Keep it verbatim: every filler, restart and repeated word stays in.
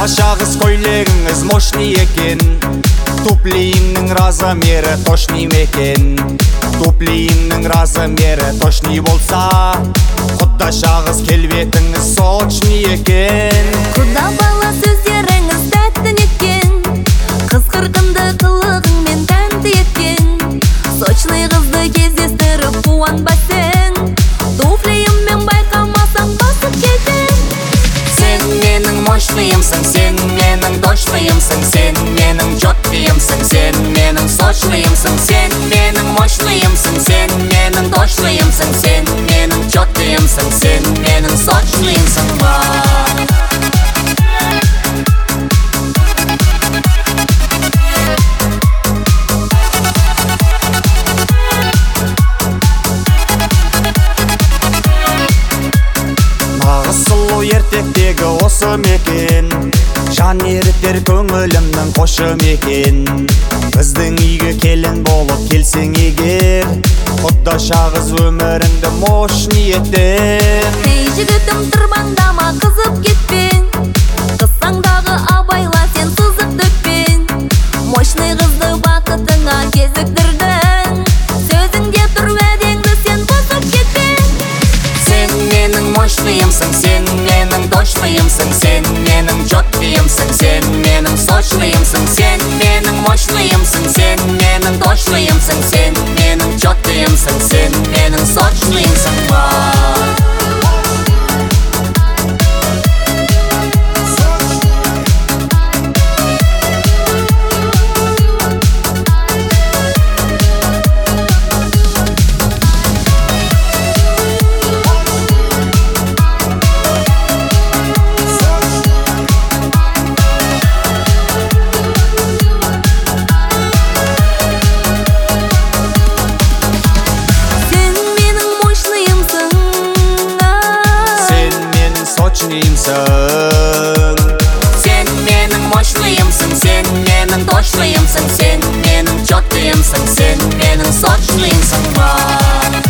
Шағыз көйлегіңіз мощный екен, туплиімнің размері точный мекен. Туплиімнің размері точный болса, құда шағыз келбетіңіз сочный екен. Құда бала сөздеріңіз тәтті неткен, қыз қырқынды қылығыңмен тәнті еткен. Сочный қызды кездестіріп қуанбасың, туфлиіммен байқамасаң басып кетің. Сен менің мощныйымсың, сен менің точныйымсың, сен менің четкийымсың, сен менің сочныйымсың, сен менің мощныйымсың, сен менің точныйымсың, сен менің четкийымсың, сен менің сочныйымсың. Ертектегі осы мекен, жан ерітер көңілімнің қошы мекен. Біздің үйге келін болып келсең егер, құда шағыз өміріңді мощный етер. Ей жігітім, тырбаңдама, қызып кетпен, қыссаңдағы абайла сен сызып төкпен. Мощный қызды бақытыңа кезіктірдің, сөзіңде тұр уәдеңді сен бұзып кетпен. Сен менің мощныйымсың, сен менің точныйымсың, сен менің четкийымсың, сен менің сочныйымсың, сен менің мощныйымсың, сен менің точныйымсың, сен менің четкийымсың, сен менің сочныйымсың. Сен менің мощныйымсың, сен менің точныйымсың, сен менің четкийымсың, сен менің сочныйымсың.